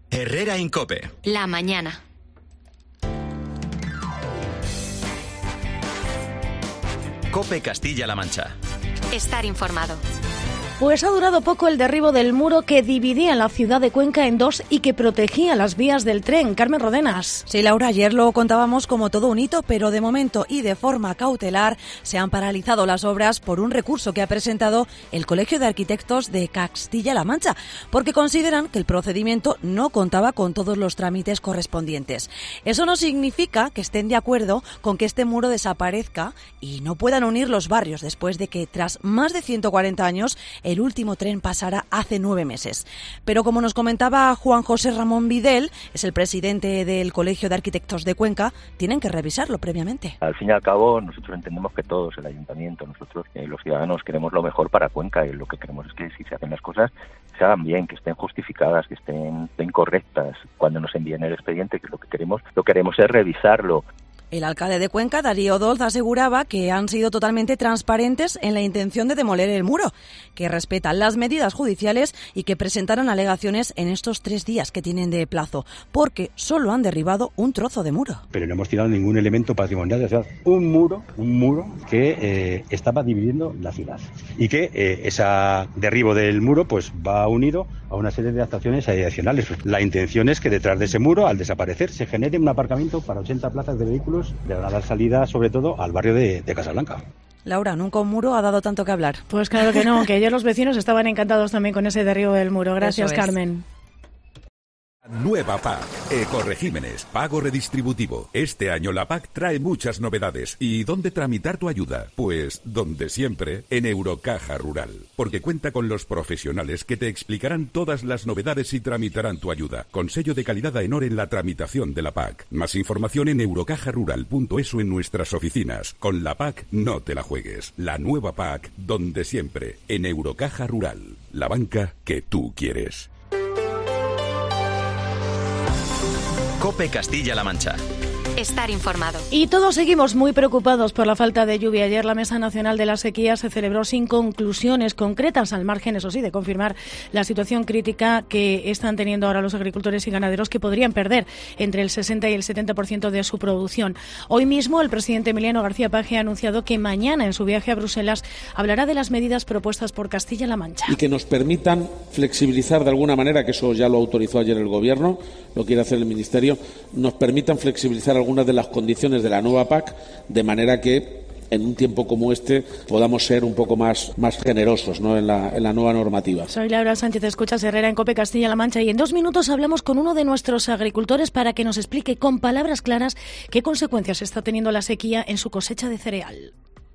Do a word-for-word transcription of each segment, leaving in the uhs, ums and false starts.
Herrera Incope. La mañana. Cope Castilla-La Mancha. Estar informado. Pues ha durado poco el derribo del muro que dividía la ciudad de Cuenca en dos y que protegía las vías del tren. Carmen Rodenas. Sí, Laura, ayer lo contábamos como todo un hito, pero de momento y de forma cautelar se han paralizado las obras por un recurso que ha presentado el Colegio de Arquitectos de Castilla-La Mancha, porque consideran que el procedimiento no contaba con todos los trámites correspondientes. Eso no significa que estén de acuerdo con que este muro desaparezca y no puedan unir los barrios después de que tras más de ciento cuarenta años el último tren pasará hace nueve meses. Pero como nos comentaba Juan José Ramón Videl, es el presidente del Colegio de Arquitectos de Cuenca, tienen que revisarlo previamente. Al fin y al cabo, nosotros entendemos que todos, el ayuntamiento, nosotros, eh, los ciudadanos, queremos lo mejor para Cuenca, y lo que queremos es que si se hacen las cosas, se hagan bien, que estén justificadas, que estén, estén correctas. Cuando nos envíen el expediente, que lo que queremos, lo que queremos es revisarlo. El alcalde de Cuenca, Darío Dolz, aseguraba que han sido totalmente transparentes en la intención de demoler el muro, que respetan las medidas judiciales y que presentaron alegaciones en estos tres días que tienen de plazo, porque solo han derribado un trozo de muro. Pero no hemos tirado ningún elemento patrimonial de la ciudad. Un muro, un muro que eh, estaba dividiendo la ciudad y que eh, ese derribo del muro pues va unido a una serie de actuaciones adicionales. La intención es que detrás de ese muro, al desaparecer, se genere un aparcamiento para ochenta plazas de vehículos de van a dar salida sobre todo al barrio de, de Casablanca. Laura, nunca un muro ha dado tanto que hablar. Pues claro que no, que ayer los vecinos estaban encantados también con ese derribo del muro. Gracias, Carmen. Nueva P A C, Ecoregímenes, pago redistributivo. Este año la P A C trae muchas novedades. ¿Y dónde tramitar tu ayuda? Pues donde siempre, en Eurocaja Rural. Porque cuenta con los profesionales que te explicarán todas las novedades y tramitarán tu ayuda. Con sello de calidad AENOR en la tramitación de la P A C. Más información en eurocaja rural punto es o en nuestras oficinas. Con la P A C no te la juegues. La nueva P A C, donde siempre, en Eurocaja Rural. La banca que tú quieres. Cope Castilla-La Mancha. Estar informado. Y todos seguimos muy preocupados por la falta de lluvia. Ayer la Mesa Nacional de la Sequía se celebró sin conclusiones concretas, al margen, eso sí, de confirmar la situación crítica que están teniendo ahora los agricultores y ganaderos, que podrían perder entre el sesenta y el setenta por ciento de su producción. Hoy mismo el presidente Emiliano García Paje ha anunciado que mañana, en su viaje a Bruselas, hablará de las medidas propuestas por Castilla-La Mancha. Y que nos permitan flexibilizar de alguna manera, que eso ya lo autorizó ayer el Gobierno, lo quiere hacer el Ministerio, nos permitan flexibilizar algunas de las condiciones de la nueva P A C, de manera que en un tiempo como este podamos ser un poco más, más generosos, ¿no?, en la, en la nueva normativa. Soy Laura Sánchez, escuchas Herrera en Cope Castilla-La Mancha, y en dos minutos hablamos con uno de nuestros agricultores para que nos explique con palabras claras qué consecuencias está teniendo la sequía en su cosecha de cereal.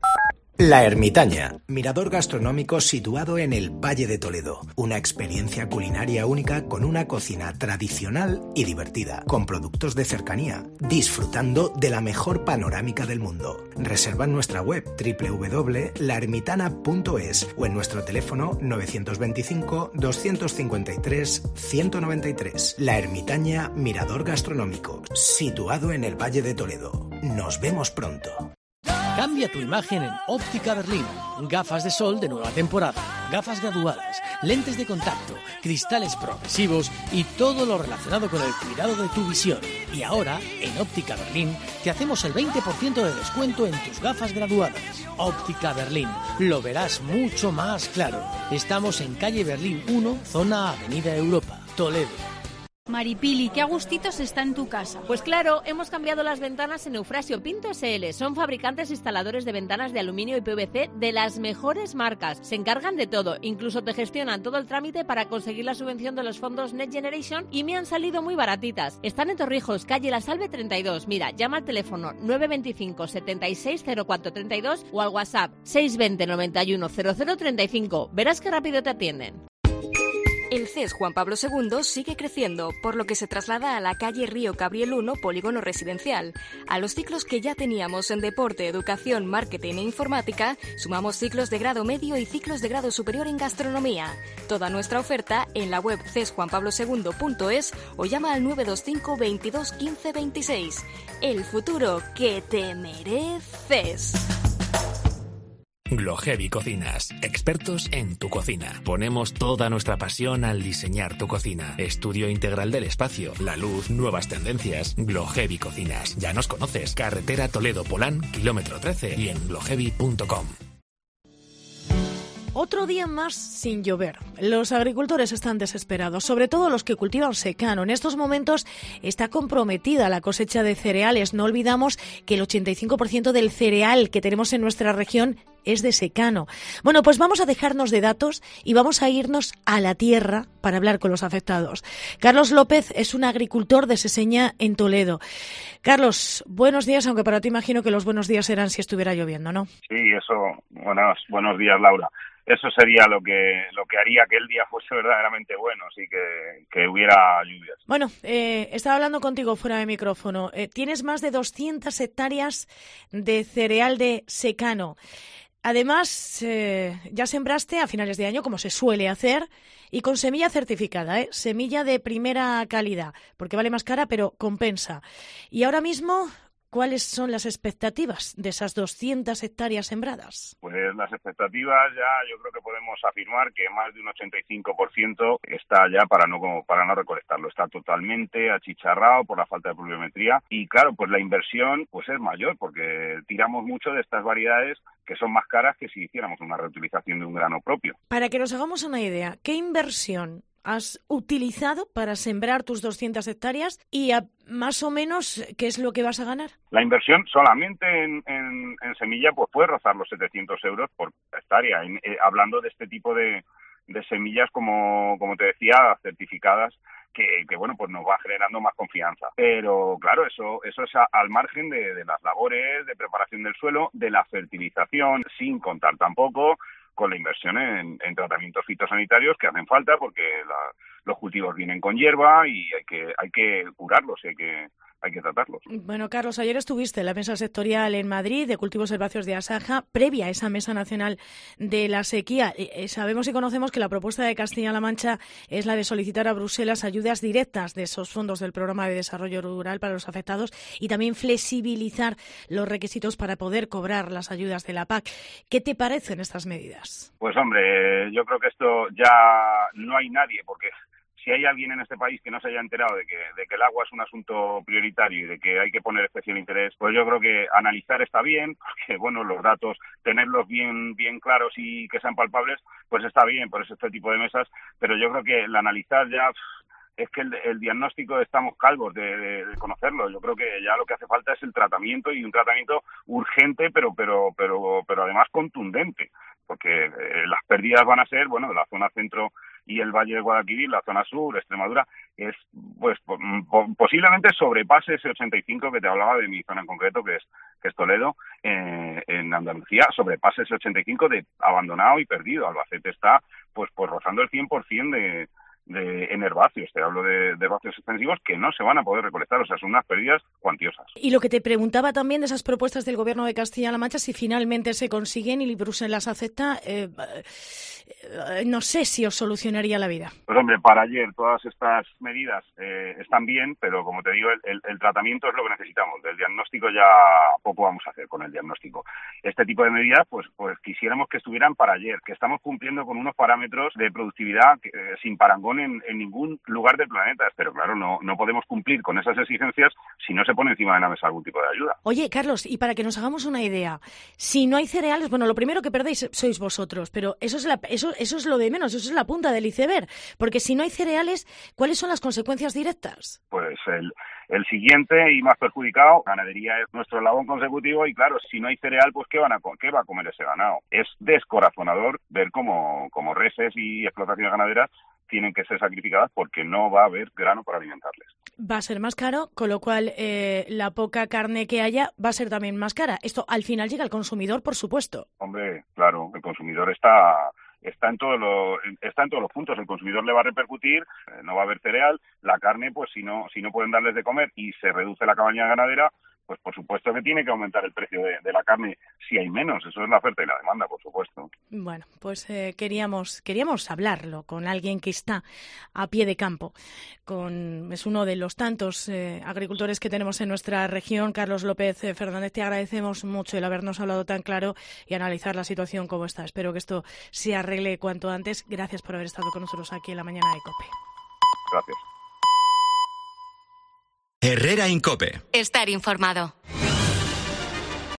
La Ermitaña, mirador gastronómico situado en el Valle de Toledo. Una experiencia culinaria única con una cocina tradicional y divertida, con productos de cercanía, disfrutando de la mejor panorámica del mundo. Reserva en nuestra web doble u doble u doble u punto la ermitana punto es o en nuestro teléfono nueve dos cinco, dos cinco tres, uno nueve tres. La Ermitaña, mirador gastronómico, situado en el Valle de Toledo. Nos vemos pronto. Cambia tu imagen en Óptica Berlín. Gafas de sol de nueva temporada, gafas graduadas, lentes de contacto, cristales progresivos y todo lo relacionado con el cuidado de tu visión. Y ahora, en Óptica Berlín, te hacemos el veinte por ciento de descuento en tus gafas graduadas. Óptica Berlín, lo verás mucho más claro. Estamos en calle Berlín uno, zona Avenida Europa, Toledo. Maripili, qué a gustitos está en tu casa. Pues claro, hemos cambiado las ventanas en Eufrasio Pinto S L. Son fabricantes instaladores de ventanas de aluminio y P V C de las mejores marcas. Se encargan de todo, incluso te gestionan todo el trámite para conseguir la subvención de los fondos Next Generation y me han salido muy baratitas. Están en Torrijos, calle La Salve treinta y dos. Mira, llama al teléfono nueve dos cinco, setenta y seis, cero cuatro treinta y dos o al WhatsApp seis dos cero, noventa y uno, cero cero treinta y cinco. Verás qué rápido te atienden. El C E S Juan Pablo segundo sigue creciendo, por lo que se traslada a la calle Río Cabriel uno, Polígono Residencial. A los ciclos que ya teníamos en Deporte, Educación, Marketing e Informática, sumamos ciclos de grado medio y ciclos de grado superior en Gastronomía. Toda nuestra oferta en la web c e s juan pablo segundo punto es o llama al nueve dos cinco, veintidós, quince, veintiséis. El futuro que te mereces. Gloheavy Cocinas, expertos en tu cocina. Ponemos toda nuestra pasión al diseñar tu cocina. Estudio integral del espacio, la luz, nuevas tendencias. Gloheavy Cocinas. Ya nos conoces. Carretera Toledo-Polán, kilómetro trece y en gloheavy punto com. Otro día más sin llover. Los agricultores están desesperados, sobre todo los que cultivan secano. En estos momentos está comprometida la cosecha de cereales. No olvidamos que el ochenta y cinco por ciento del cereal que tenemos en nuestra región es de secano. Bueno, pues vamos a dejarnos de datos y vamos a irnos a la tierra para hablar con los afectados. Carlos López es un agricultor de Seseña, en Toledo. Carlos, buenos días, aunque para ti imagino que los buenos días serán si estuviera lloviendo, ¿no? Sí, eso, buenos, buenos días, Laura. Eso sería lo que lo que haría que el día fuese verdaderamente bueno, así que, que hubiera lluvias. Bueno, eh, estaba hablando contigo fuera de micrófono. Eh, tienes más de doscientas hectáreas de cereal de secano. Además, eh, ya sembraste a finales de año, como se suele hacer, y con semilla certificada, ¿eh? Semilla de primera calidad, porque vale más cara, pero compensa. Y ahora mismo, ¿cuáles son las expectativas de esas doscientas hectáreas sembradas? Pues las expectativas ya yo creo que podemos afirmar que más de un ochenta y cinco por ciento está ya para no para no recolectarlo. Está totalmente achicharrado por la falta de pluviometría y claro, pues la inversión pues es mayor porque tiramos mucho de estas variedades que son más caras que si hiciéramos una reutilización de un grano propio. Para que nos hagamos una idea, ¿qué inversión has utilizado para sembrar tus doscientas hectáreas y a, más o menos qué es lo que vas a ganar? La inversión solamente en, en, en semilla pues puede rozar los setecientos euros por hectárea, en, eh, hablando de este tipo de, de semillas como, como te decía, certificadas, que, que bueno pues nos va generando más confianza. Pero claro, eso, eso es a, al margen de, de las labores de preparación del suelo, de la fertilización, sin contar tampoco con la inversión en, en tratamientos fitosanitarios que hacen falta porque la, los cultivos vienen con hierba y hay que hay que curarlos, hay que hay que tratarlos. Bueno, Carlos, ayer estuviste en la mesa sectorial en Madrid de cultivos herbáceos de Asaja, previa a esa mesa nacional de la sequía. Eh, sabemos y conocemos que la propuesta de Castilla-La Mancha es la de solicitar a Bruselas ayudas directas de esos fondos del Programa de Desarrollo Rural para los afectados y también flexibilizar los requisitos para poder cobrar las ayudas de la P A C. ¿Qué te parecen estas medidas? Pues hombre, yo creo que esto ya no hay nadie, porque si hay alguien en este país que no se haya enterado de que, de que el agua es un asunto prioritario y de que hay que poner especial interés, pues yo creo que analizar está bien, porque bueno, los datos, tenerlos bien bien claros y que sean palpables, pues está bien, por eso este tipo de mesas, pero yo creo que el analizar ya es que el, el diagnóstico estamos calvos de, de, de conocerlo. Yo creo que ya lo que hace falta es el tratamiento y un tratamiento urgente, pero pero pero pero además contundente, porque eh, las pérdidas van a ser, bueno, de la zona centro y el Valle de Guadalquivir, la zona sur, Extremadura, es pues posiblemente sobrepase ese ochenta y cinco que te hablaba de mi zona en concreto, que es que es Toledo, eh, en Andalucía, sobrepase ese ochenta y cinco de abandonado y perdido. Albacete está pues pues rozando el cien por ciento de De, en herbáceos, te hablo de, de herbáceos extensivos que no se van a poder recolectar, o sea, son unas pérdidas cuantiosas. Y lo que te preguntaba también de esas propuestas del Gobierno de Castilla-La Mancha, si finalmente se consiguen y Bruselas las acepta, eh, eh, no sé si os solucionaría la vida. Pues hombre, para ayer todas estas medidas eh, están bien, pero como te digo, el, el, el tratamiento es lo que necesitamos. Del diagnóstico ya poco vamos a hacer con el diagnóstico. Este tipo de medidas, pues, pues quisiéramos que estuvieran para ayer, que estamos cumpliendo con unos parámetros de productividad que, eh, sin parangón En, en ningún lugar del planeta, pero claro, no, no podemos cumplir con esas exigencias si no se pone encima de la mesa algún tipo de ayuda. Oye, Carlos, y para que nos hagamos una idea, si no hay cereales, bueno, lo primero que perdéis sois vosotros, pero eso es, la, eso, eso es lo de menos, eso es la punta del iceberg, porque si no hay cereales, ¿cuáles son las consecuencias directas? Pues el, el siguiente y más perjudicado, ganadería es nuestro eslabón consecutivo y claro, si no hay cereal, pues ¿qué, van a, qué va a comer ese ganado? Es descorazonador ver cómo, cómo reses y explotaciones ganaderas tienen que ser sacrificadas porque no va a haber grano para alimentarles. Va a ser más caro, con lo cual eh, la poca carne que haya va a ser también más cara. Esto al final llega al consumidor, por supuesto. Hombre, claro, el consumidor está está en todos los está en todos los puntos. El consumidor le va a repercutir, eh, no va a haber cereal, la carne, pues si no si no pueden darles de comer y se reduce la cabaña ganadera, pues por supuesto que tiene que aumentar el precio de, de la carne si hay menos. Eso es la oferta y la demanda, por supuesto. Bueno, pues eh, queríamos queríamos hablarlo con alguien que está a pie de campo. Con, es uno de los tantos eh, agricultores que tenemos en nuestra región. Carlos López eh, Fernández, te agradecemos mucho el habernos hablado tan claro y analizar la situación como está. Espero que esto se arregle cuanto antes. Gracias por haber estado con nosotros aquí en la mañana de COPE. Gracias. Herrera Incope. Estar informado.